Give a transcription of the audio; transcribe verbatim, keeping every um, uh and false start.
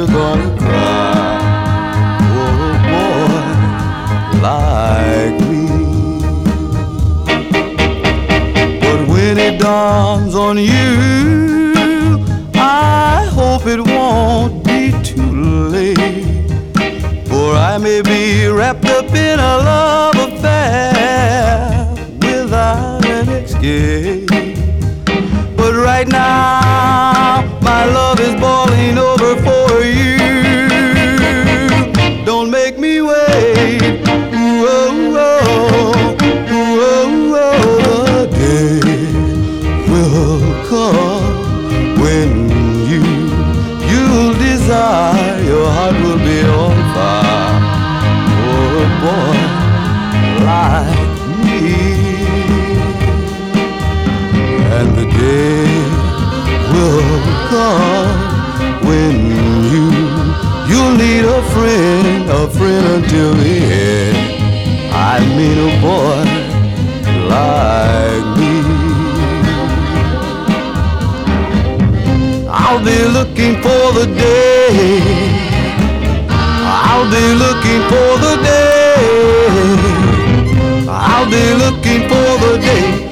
you're gonna cry for a boy like me. But when it dawns on you, I hope it won't be too late, for I may be wrapped up in a love affair without an escape. But right now, my love is boiling over for you. Don't make me wait. Ooh, oh, oh, ooh, oh, oh. The day will come when you, you'll desire, your heart will be on fire for a boy like me. And the day will come when you, you'll need a friend, a friend until the end. I mean a boy like me. I'll be looking for the day, I'll be looking for the day, I'll be looking for the day